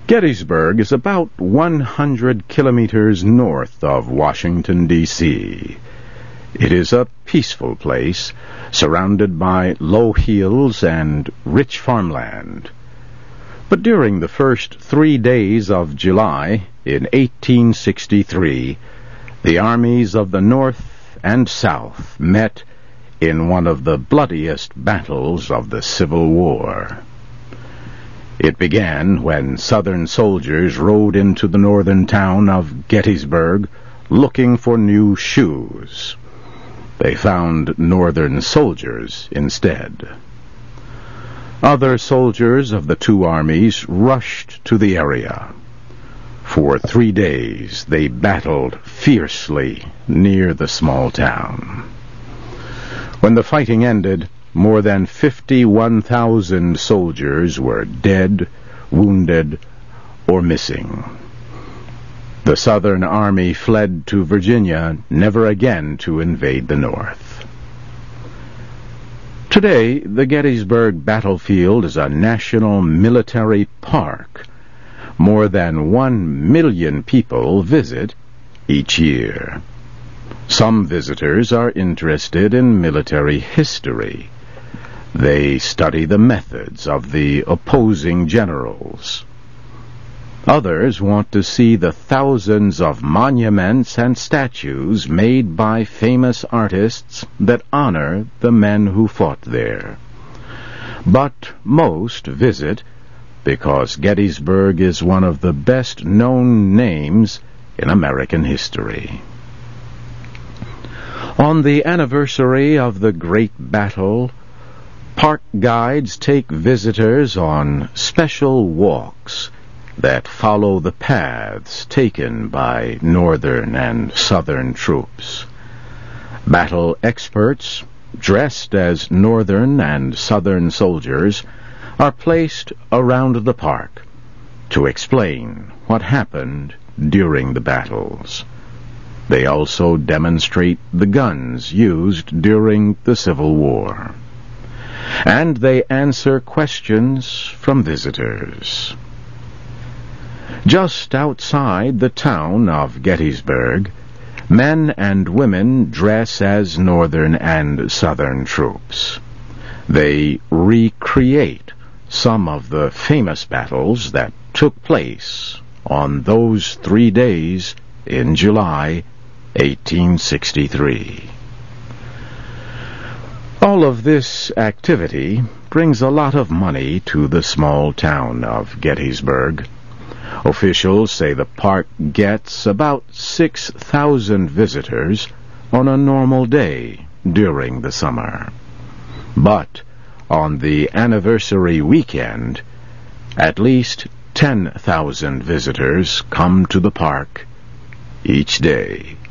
Gettysburg is about 100 kilometers north of Washington, D.C. It is a peaceful place, surrounded by low hills and rich farmland. But during the first 3 days of July in 1863, the armies of the North and South met in one of the bloodiest battles of the Civil War. It began when Southern soldiers rode into the northern town of Gettysburg looking for new shoes. They found Northern soldiers instead. Other soldiers of the two armies rushed to the area. For 3 days they battled fiercely near the small town. When the fighting ended, more than 51,000 soldiers were dead, wounded, or missing. The Southern Army fled to Virginia, never again to invade the North. Today, the Gettysburg battlefield is a national military park. More than 1 million people visit each year. Some visitors are interested in military history. They study the methods of the opposing generals. Others want to see the thousands of monuments and statues made by famous artists that honor the men who fought there. But most visit because Gettysburg is one of the best-known names in American history. On the anniversary of the great battle, park guides take visitors on special walks that follow the paths taken by Northern and Southern troops. Battle experts, dressed as Northern and Southern soldiers, are placed around the park to explain what happened during the battles. They also demonstrate the guns used during the Civil War. And they answer questions from visitors. Just outside the town of Gettysburg, men and women dress as Northern and Southern troops. They recreate some of the famous battles that took place on those 3 days in July 1863. All of this activity brings a lot of money to the small town of Gettysburg. Officials say the park gets about 6,000 visitors on a normal day during the summer. But on the anniversary weekend, at least 10,000 visitors come to the park each day.